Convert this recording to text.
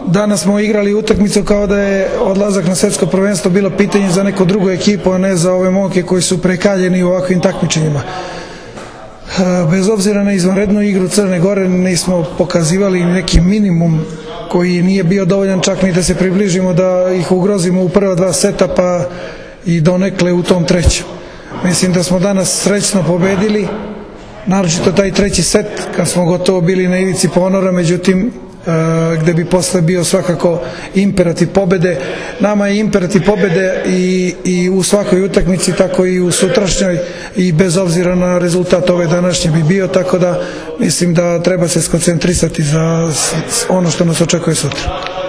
danas smo igrali utakmicu kao da je odlazak na svetsko prvenstvo bilo pitanje za neku drugu ekipu, a ne za ove momke koji su prekaljeni u ovakvim takmičenjima. Bez obzira na izvanrednu igru Crne Gore nismo pokazivali neki minimum koji nije bio dovoljan čak ni da se približimo da ih ugrozimo u prva dva seta pa i donekle u tom trećem. Mislim da smo danas srećno pobedili, naročito taj treći set kad smo gotovo bili na ivici ponora, međutim gde bi posle bio svakako imperativ pobede. Nama je imperativ pobede i u svakoj utakmici, tako i u sutrašnjoj, i bez obzira na rezultat ove današnje bi bio, tako da mislim da treba se skoncentrisati za ono što nas očekuje sutra.